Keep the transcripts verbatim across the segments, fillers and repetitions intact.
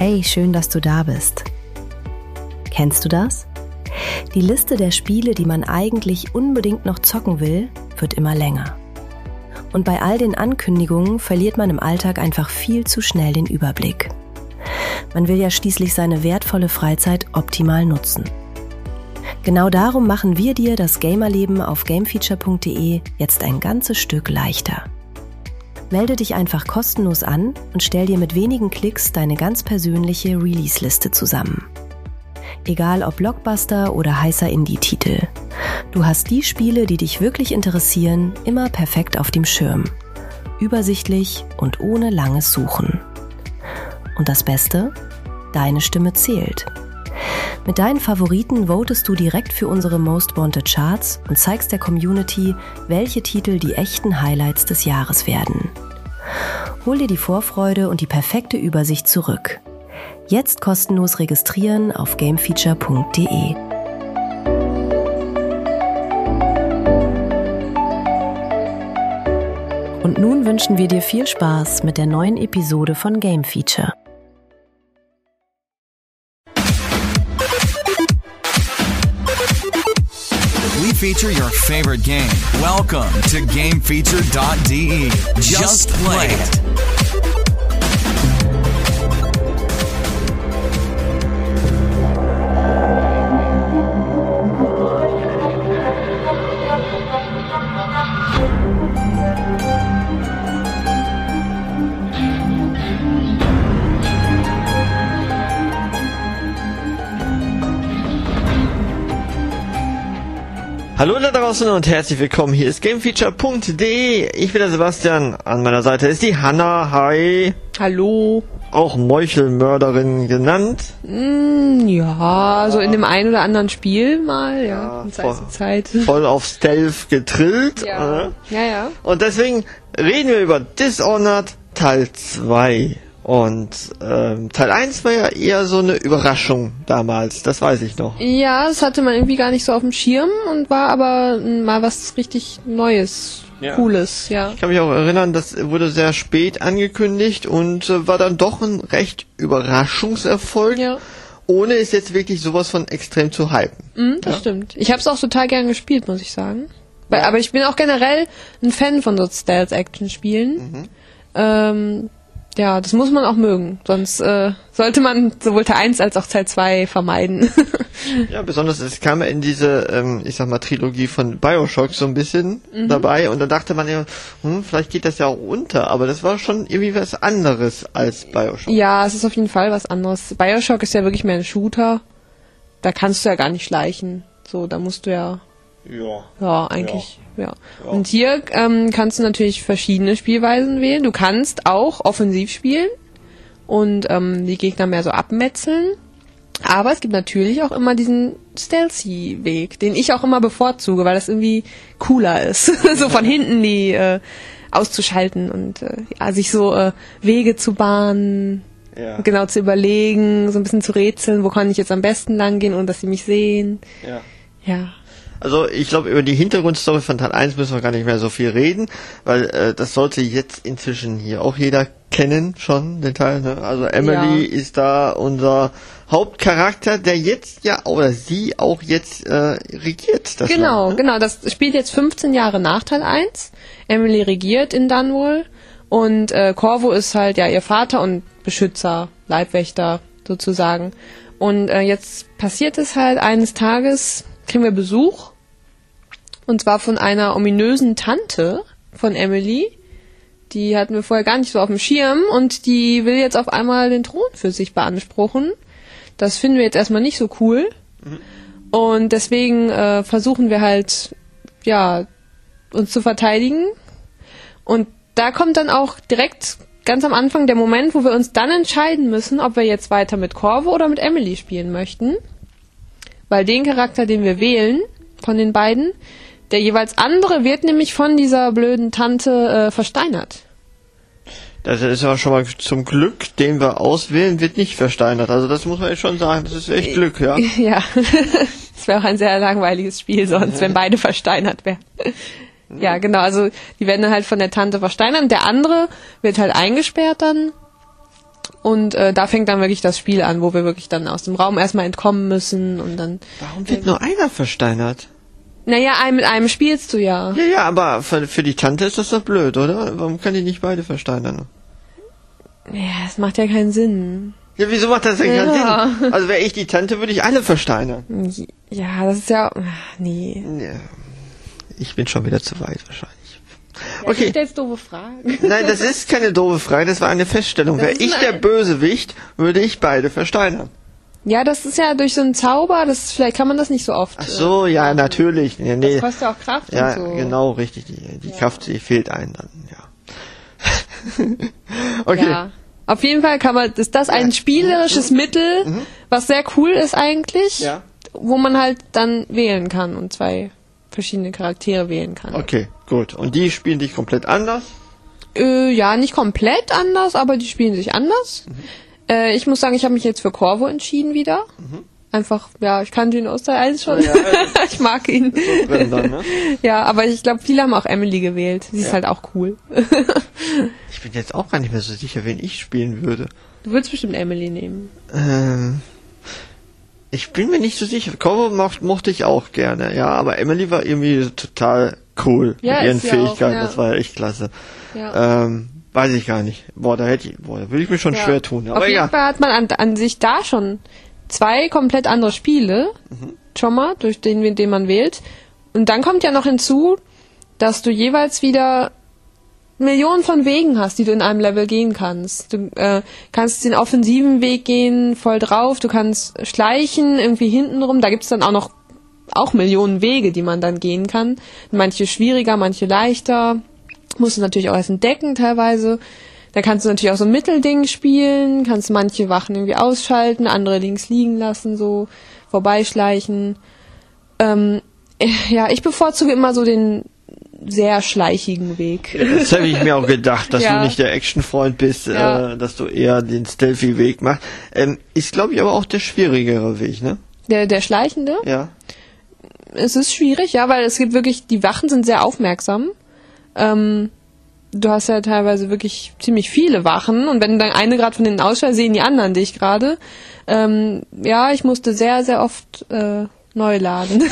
Hey, schön, dass du da bist. Kennst du das? Die Liste der Spiele, die man eigentlich unbedingt noch zocken will, wird immer länger. Und bei all den Ankündigungen verliert man im Alltag einfach viel zu schnell den Überblick. Man will ja schließlich seine wertvolle Freizeit optimal nutzen. Genau darum machen wir dir das Gamerleben auf gamefeature punkt de jetzt ein ganzes Stück leichter. Melde dich einfach kostenlos an und stell dir mit wenigen Klicks deine ganz persönliche Release-Liste zusammen. Egal ob Blockbuster oder heißer Indie-Titel. Du hast die Spiele, die dich wirklich interessieren, immer perfekt auf dem Schirm. Übersichtlich und ohne langes Suchen. Und das Beste? Deine Stimme zählt. Mit deinen Favoriten votest du direkt für unsere Most Wanted Charts und zeigst der Community, welche Titel die echten Highlights des Jahres werden. Hol dir die Vorfreude und die perfekte Übersicht zurück. Jetzt kostenlos registrieren auf gamefeature punkt de. Und nun wünschen wir dir viel Spaß mit der neuen Episode von Game Feature. We feature your favorite game. Welcome to game feature dot de. Just play it. Hallo da draußen und herzlich willkommen. Hier ist gamefeature punkt de. Ich bin der Sebastian. An meiner Seite ist die Hanna. Hi. Hallo. Auch Meuchelmörderin genannt. Mm, ja, so in dem einen oder anderen Spiel mal, ja, ja von Zeit voll, zu Zeit. Voll auf Stealth getrillt. Ja. Äh. ja, ja. Und deswegen reden wir über Dishonored Teil zwei. Und ähm, Teil eins war ja eher so eine Überraschung damals, das weiß ich noch. Ja, das hatte man irgendwie gar nicht so auf dem Schirm und war aber mal was richtig Neues, ja. Cooles, ja. Ich kann mich auch erinnern, das wurde sehr spät angekündigt und äh, war dann doch ein recht Überraschungserfolg, ja. Ohne es jetzt wirklich sowas von extrem zu hypen. Mm, das ja. stimmt. Ich habe es auch total gern gespielt, muss ich sagen. Weil, ja. Aber ich bin auch generell ein Fan von so Stealth-Action-Spielen. Mhm. Ähm... Ja, das muss man auch mögen, sonst äh, sollte man sowohl Teil eins als auch Teil zwei vermeiden. Ja, besonders es kam ja in diese, ähm, ich sag mal, Trilogie von Bioshock so ein bisschen mhm. dabei und da dachte man ja, hm, vielleicht geht das ja auch unter, aber das war schon irgendwie was anderes als Bioshock. Ja, es ist auf jeden Fall was anderes. Bioshock ist ja wirklich mehr ein Shooter, da kannst du ja gar nicht schleichen, so, da musst du ja... Ja. Ja, eigentlich, ja. ja. ja. Und hier ähm, kannst du natürlich verschiedene Spielweisen wählen. Du kannst auch offensiv spielen und ähm, die Gegner mehr so abmetzeln. Aber es gibt natürlich auch immer diesen Stealthy-Weg, den ich auch immer bevorzuge, weil das irgendwie cooler ist. So von hinten die äh, auszuschalten und äh, ja, sich so äh, Wege zu bahnen. Ja. Genau zu überlegen, so ein bisschen zu rätseln, wo kann ich jetzt am besten lang gehen, ohne dass sie mich sehen. Ja. Ja. Also ich glaube, über die Hintergrundstory von Teil eins müssen wir gar nicht mehr so viel reden, weil äh, das sollte jetzt inzwischen hier auch jeder kennen schon, den Teil. Ne? Also Emily ja. ist da unser Hauptcharakter, der jetzt ja, oder sie auch jetzt äh, regiert. Das genau, Land, ne? genau. Das spielt jetzt fünfzehn Jahre nach Teil eins. Emily regiert in Dunwall und äh, Corvo ist halt ja ihr Vater und Beschützer, Leibwächter sozusagen. Und äh, jetzt passiert es halt eines Tages, kriegen wir Besuch. Und zwar von einer ominösen Tante von Emily. Die hatten wir vorher gar nicht so auf dem Schirm und die will jetzt auf einmal den Thron für sich beanspruchen. Das finden wir jetzt erstmal nicht so cool. Mhm. Und deswegen äh, versuchen wir halt, ja, uns zu verteidigen. Und da kommt dann auch direkt ganz am Anfang der Moment, wo wir uns dann entscheiden müssen, ob wir jetzt weiter mit Corvo oder mit Emily spielen möchten. Weil den Charakter, den wir wählen, von den beiden, der jeweils andere wird nämlich von dieser blöden Tante äh, versteinert. Das ist aber schon mal zum Glück, den wir auswählen, wird nicht versteinert. Also das muss man jetzt schon sagen, das ist echt Glück, ja. Ja, das wäre auch ein sehr langweiliges Spiel sonst, wenn beide versteinert wären. Ja, genau, also die werden halt von der Tante versteinert und der andere wird halt eingesperrt dann Und äh, da fängt dann wirklich das Spiel an, wo wir wirklich dann aus dem Raum erstmal entkommen müssen und dann... Warum wird äh, nur einer versteinert? Naja, ein, mit einem spielst du ja. Ja, ja, aber für, für die Tante ist das doch blöd, oder? Warum kann die nicht beide versteinern? Ja, das macht ja keinen Sinn. Ja, wieso macht das denn ja. keinen Sinn? Also wäre ich die Tante, würde ich alle versteinern. Ja, das ist ja... Nee. Ja, ich bin schon wieder zu weit wahrscheinlich. Ja, okay. Du stellst doofe Fragen. Nein, das ist keine doofe Frage, das war eine Feststellung. Wäre ich der Bösewicht, würde ich beide versteinern. Ja, das ist ja durch so einen Zauber, das vielleicht kann man das nicht so oft. Ach so, äh, ja, machen. Natürlich. Ja, nee. Das kostet ja auch Kraft ja, und so. Ja, genau, richtig. Die, die ja. Kraft, die fehlt einem dann, ja. Okay. Ja. Auf jeden Fall kann man, ist das ein ja. spielerisches mhm. Mittel, mhm. was sehr cool ist eigentlich, ja. wo man halt dann wählen kann und zwei verschiedene Charaktere wählen kann. Okay, gut. Und die spielen dich komplett anders? Äh, ja, nicht komplett anders, aber die spielen sich anders. Mhm. Äh, ich muss sagen, ich habe mich jetzt für Corvo entschieden wieder. Mhm. Einfach, ja, ich kannte ihn aus der eins schon. Ja, ja, ich mag ihn. So drin dann, ne? Ja, aber ich glaube, viele haben auch Emily gewählt. Sie ist ja. halt auch cool. Ich bin jetzt auch gar nicht mehr so sicher, wen ich spielen würde. Du würdest bestimmt Emily nehmen. Ähm, ich bin mir nicht so sicher. Corvo mocht, mochte ich auch gerne, ja, aber Emily war irgendwie total cool ja, mit ihren ist Fähigkeiten. Ja auch, ja. Das war ja echt klasse. Ja. Ähm, weiß ich gar nicht. Boah, da hätte ich, boah, da würde ich mir schon ja. schwer tun. Aber Auf jeden ja. Fall hat man an, an sich da schon zwei komplett andere Spiele, mhm. schon mal, durch den, den man wählt. Und dann kommt ja noch hinzu, dass du jeweils wieder Millionen von Wegen hast, die du in einem Level gehen kannst. Du äh, kannst den offensiven Weg gehen, voll drauf, du kannst schleichen, irgendwie hintenrum. Da gibt's dann auch noch auch Millionen Wege, die man dann gehen kann. Manche schwieriger, manche leichter. Musst du natürlich auch erst entdecken teilweise. Da kannst du natürlich auch so ein Mittelding spielen, kannst manche Wachen irgendwie ausschalten, andere links liegen lassen, so vorbeischleichen. Ähm, ja, ich bevorzuge immer so den sehr schleichigen Weg. Ja, das habe ich mir auch gedacht, dass ja. du nicht der Actionfreund bist, ja. äh, dass du eher den Stealthy-Weg machst. Ähm, ist, glaube ich, aber auch der schwierigere Weg, ne? Der, der schleichende? Ja. Es ist schwierig, ja, weil es gibt wirklich, die Wachen sind sehr aufmerksam. Ähm, du hast ja teilweise wirklich ziemlich viele Wachen und wenn du dann eine gerade von denen ausschaltest, sehen die anderen dich gerade. Ähm, ja, ich musste sehr, sehr oft äh, neu laden.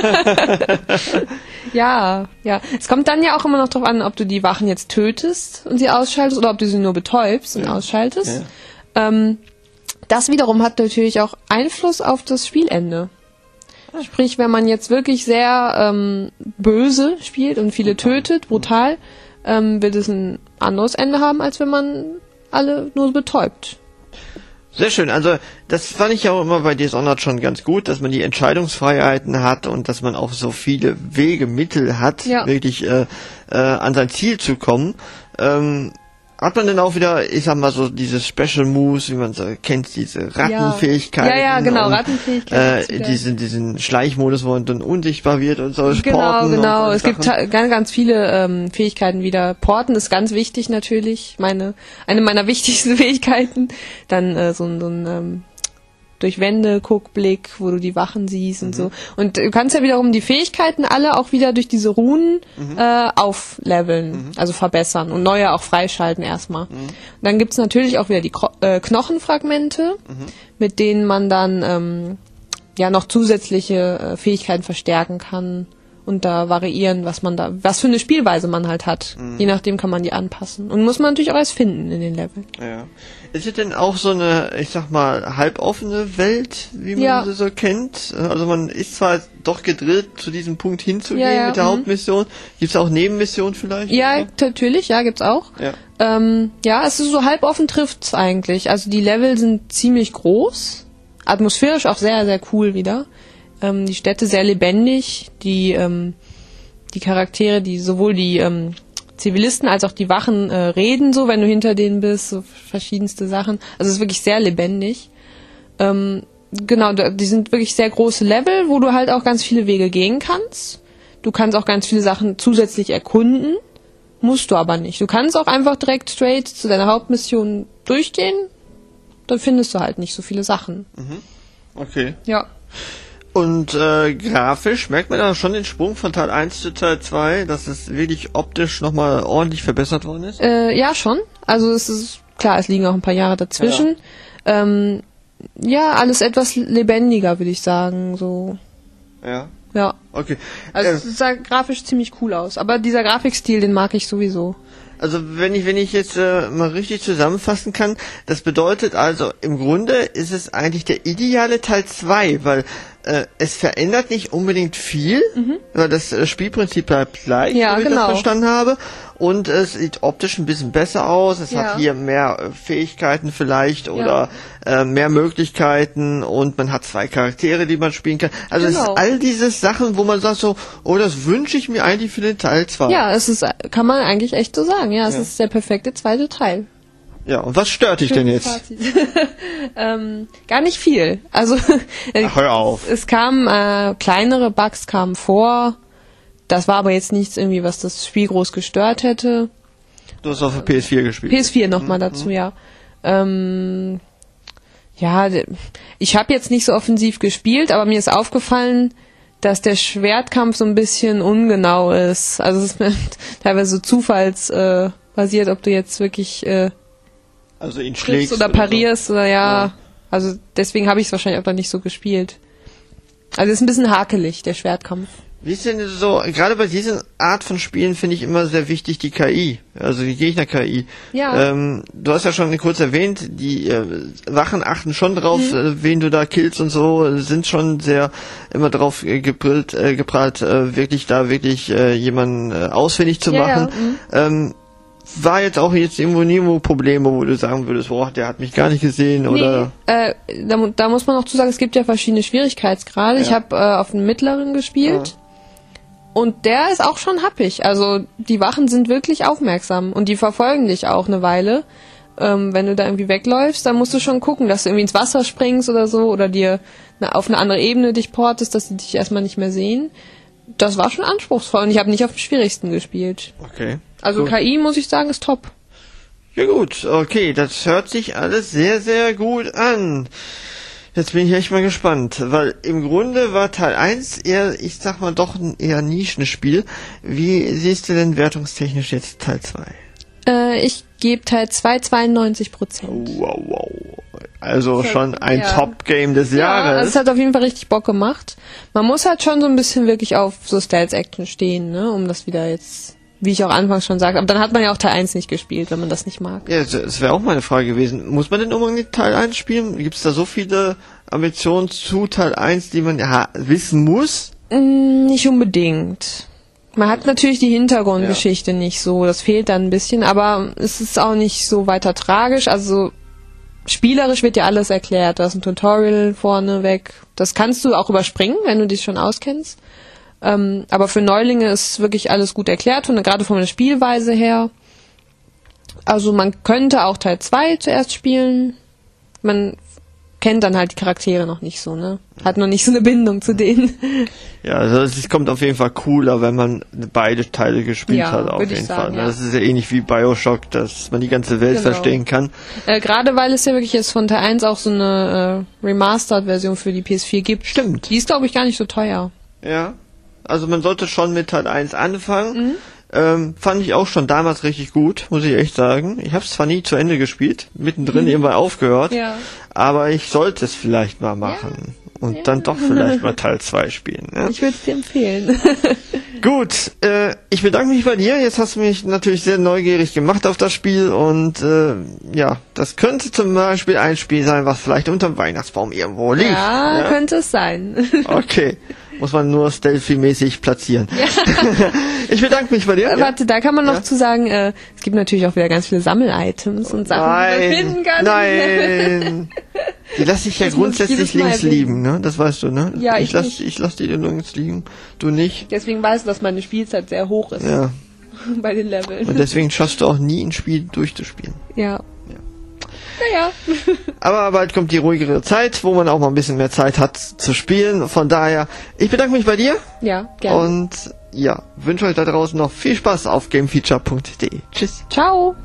ja, ja. Es kommt dann ja auch immer noch drauf an, ob du die Wachen jetzt tötest und sie ausschaltest oder ob du sie nur betäubst und ja. ausschaltest. Ja. Ähm, das wiederum hat natürlich auch Einfluss auf das Spielende. Sprich, wenn man jetzt wirklich sehr ähm, böse spielt und viele tötet, brutal, ähm, wird es ein anderes Ende haben, als wenn man alle nur betäubt. Sehr schön. Also das fand ich auch immer bei Dishonored schon ganz gut, dass man die Entscheidungsfreiheiten hat und dass man auch so viele Wege, Mittel hat, ja. wirklich äh, äh, an sein Ziel zu kommen. Ähm, Hat man denn auch wieder, ich sag mal so, diese Special Moves, wie man so kennt, diese Rattenfähigkeiten? Ja, ja, genau, und, Rattenfähigkeiten. Äh, diesen, diesen Schleichmodus, wo man dann unsichtbar wird und so. Genau, Porten genau. Und es gibt ta- ganz, ganz viele ähm, Fähigkeiten wieder. Porten ist ganz wichtig natürlich. Meine, eine meiner wichtigsten Fähigkeiten. Dann äh, so ein, so ein ähm, durch Wände Guckblick, wo du die Wachen siehst und mhm. so. Und du kannst ja wiederum die Fähigkeiten alle auch wieder durch diese Runen mhm. äh, aufleveln, mhm. also verbessern und neue auch freischalten erstmal. Mhm. Und dann gibt's natürlich auch wieder die Kro- äh, Knochenfragmente, mhm. mit denen man dann ähm, ja noch zusätzliche äh, Fähigkeiten verstärken kann und da variieren, was man da, was für eine Spielweise man halt hat. Mhm. Je nachdem kann man die anpassen. Und muss man natürlich auch erst finden in den Leveln. Ja. Ist es denn auch so eine, ich sag mal, halboffene Welt, wie man ja. sie so kennt? Also man ist zwar doch gedrillt, zu diesem Punkt hinzugehen ja, ja, mit der mhm. Hauptmission. Gibt's auch Nebenmissionen vielleicht? Ja, oder? natürlich, ja, gibt's auch. Ja. Ähm, ja, es ist so halboffen trifft's eigentlich. Also die Level sind ziemlich groß. Atmosphärisch auch sehr, sehr cool wieder. Ähm, die Städte sehr lebendig. Die, ähm, die Charaktere, die sowohl die, ähm, Zivilisten als auch die Wachen äh, reden so, wenn du hinter denen bist, so verschiedenste Sachen. Also es ist wirklich sehr lebendig. Ähm, genau, die sind wirklich sehr große Level, wo du halt auch ganz viele Wege gehen kannst. Du kannst auch ganz viele Sachen zusätzlich erkunden, musst du aber nicht. Du kannst auch einfach direkt straight zu deiner Hauptmission durchgehen, dann findest du halt nicht so viele Sachen. Mhm. Okay. Ja. Und äh, grafisch merkt man da schon den Sprung von Teil eins zu Teil zwei, dass es wirklich optisch nochmal ordentlich verbessert worden ist? Äh, ja, schon. Also es ist klar, es liegen auch ein paar Jahre dazwischen. Ja, ähm, ja alles etwas lebendiger, würde ich sagen. So. Ja. Ja. Okay. Also äh, es sah grafisch ziemlich cool aus. Aber dieser Grafikstil, den mag ich sowieso. Also wenn ich wenn ich jetzt äh, mal richtig zusammenfassen kann, das bedeutet also, im Grunde ist es eigentlich der ideale Teil zwei, weil äh, es verändert nicht unbedingt viel, mhm. weil das äh, Spielprinzip bleibt gleich, ja, so wie genau. ich das verstanden habe. Und es sieht optisch ein bisschen besser aus, es ja. hat hier mehr äh, Fähigkeiten vielleicht oder ja. äh, mehr Möglichkeiten und man hat zwei Charaktere, die man spielen kann. Also genau. Es ist all diese Sachen, wo man sagt so, oh, das wünsche ich mir eigentlich für den Teil zwei. Ja, es ist, kann man eigentlich echt so sagen, ja, es ja. ist der perfekte zweite Teil. Ja, und was stört dich denn jetzt? ähm, gar nicht viel. Also Ach, hör auf. Es kamen äh, kleinere Bugs kamen vor. Das war aber jetzt nichts irgendwie, was das Spiel groß gestört hätte. Du hast auf der P S vier gespielt. P S vier nochmal mhm. dazu, ja. Ähm, ja, ich habe jetzt nicht so offensiv gespielt, aber mir ist aufgefallen, dass der Schwertkampf so ein bisschen ungenau ist. Also es ist mir teilweise so zufallsbasiert, äh, ob du jetzt wirklich äh, also ihn schlägst oder parierst oder, so. oder ja. ja. Also deswegen habe ich es wahrscheinlich auch noch nicht so gespielt. Also es ist ein bisschen hakelig, der Schwertkampf. Wie ist denn so, gerade bei dieser Art von Spielen finde ich immer sehr wichtig die K I, also die Gegner-K I. Ja. Ähm, du hast ja schon kurz erwähnt, die äh, Wachen achten schon drauf, mhm. äh, wen du da killst und so, sind schon sehr immer drauf äh, gebrillt, äh, geprallt, äh, wirklich da wirklich äh, jemanden äh, ausfindig zu ja, machen. Ja. Mhm. Ähm, war jetzt auch jetzt irgendwo nie Probleme, wo du sagen würdest, boah, der hat mich gar nicht gesehen oder... Nee, äh, da, da muss man noch zu sagen, es gibt ja verschiedene Schwierigkeitsgrade. Ja. Ich habe äh, auf dem mittleren gespielt. Ja. Und der ist auch schon happig. Also die Wachen sind wirklich aufmerksam und die verfolgen dich auch eine Weile. Ähm, wenn du da irgendwie wegläufst, dann musst du schon gucken, dass du irgendwie ins Wasser springst oder so oder dir eine, auf eine andere Ebene dich portest, dass sie dich erstmal nicht mehr sehen. Das war schon anspruchsvoll und ich habe nicht auf dem schwierigsten gespielt. Okay. Also gut. K I, muss ich sagen, ist top. Ja gut, okay, das hört sich alles sehr, sehr gut an. Jetzt bin ich echt mal gespannt, weil im Grunde war Teil eins eher, ich sag mal, doch ein eher Nischenspiel. Wie siehst du denn wertungstechnisch jetzt Teil zwei? Äh, ich gebe Teil zwei zweiundneunzig Prozent. Wow, wow. Also das schon hat, ein ja. Top-Game des ja, Jahres. Also es hat auf jeden Fall richtig Bock gemacht. Man muss halt schon so ein bisschen wirklich auf so Stealth-Action stehen, ne, um das wieder jetzt... Wie ich auch anfangs schon sagte. Aber dann hat man ja auch Teil eins nicht gespielt, wenn man das nicht mag. Ja, das wäre auch meine Frage gewesen. Muss man denn unbedingt Teil eins spielen? Gibt es da so viele Ambitionen zu Teil eins, die man ja wissen muss? Mm, nicht unbedingt. Man hat natürlich die Hintergrundgeschichte ja. nicht so. Das fehlt dann ein bisschen. Aber es ist auch nicht so weiter tragisch. Also spielerisch wird ja alles erklärt. Du hast ein Tutorial vorne weg. Das kannst du auch überspringen, wenn du dich schon auskennst. Ähm, aber für Neulinge ist wirklich alles gut erklärt, und gerade von der Spielweise her. Also man könnte auch Teil zwei zuerst spielen. Man kennt dann halt die Charaktere noch nicht so, ne? Hat noch nicht so eine Bindung zu denen. Ja, also es kommt auf jeden Fall cooler, wenn man beide Teile gespielt ja, hat, auf jeden sagen, Fall. Ja. Das ist ja ähnlich wie Bioshock, dass man die ganze Welt genau. verstehen kann. Äh, gerade weil es ja wirklich jetzt von Teil eins auch so eine äh, Remastered-Version für die P S vier gibt. Stimmt. Die ist, glaube ich, gar nicht so teuer. Ja. Also man sollte schon mit Teil eins anfangen. Mhm. Ähm, fand ich auch schon damals richtig gut, muss ich echt sagen. Ich habe es zwar nie zu Ende gespielt, mittendrin mhm. irgendwann aufgehört, ja. aber ich sollte es vielleicht mal machen. Ja. Und ja. dann doch vielleicht mal Teil zwei spielen. Ja? Ich würde es dir empfehlen. Gut, äh, ich bedanke mich bei dir. Jetzt hast du mich natürlich sehr neugierig gemacht auf das Spiel. Und äh, ja, das könnte zum Beispiel ein Spiel sein, was vielleicht unterm Weihnachtsbaum irgendwo liegt. Ja, ja? könnte es sein. Okay. Muss man nur stealthy-mäßig platzieren. Ja. Ich bedanke mich bei dir. Äh, warte, da kann man noch ja. zu sagen, äh, es gibt natürlich auch wieder ganz viele Sammel-Items und Sachen, nein, die man finden kann. Nein, die lasse ich ja das grundsätzlich links liegen, ne? Das weißt du, ne? Ja, ich, ich lass, ich lass die links liegen, du nicht. Deswegen weißt du, dass meine Spielzeit sehr hoch ist. Ja. Bei den Leveln. Und deswegen schaffst du auch nie ein Spiel durchzuspielen. Ja. Naja. Aber bald kommt die ruhigere Zeit, wo man auch mal ein bisschen mehr Zeit hat zu spielen. Von daher, ich bedanke mich bei dir. Ja, gerne. Und ja, wünsche euch da draußen noch viel Spaß auf gamefeature punkt de. Tschüss. Ciao.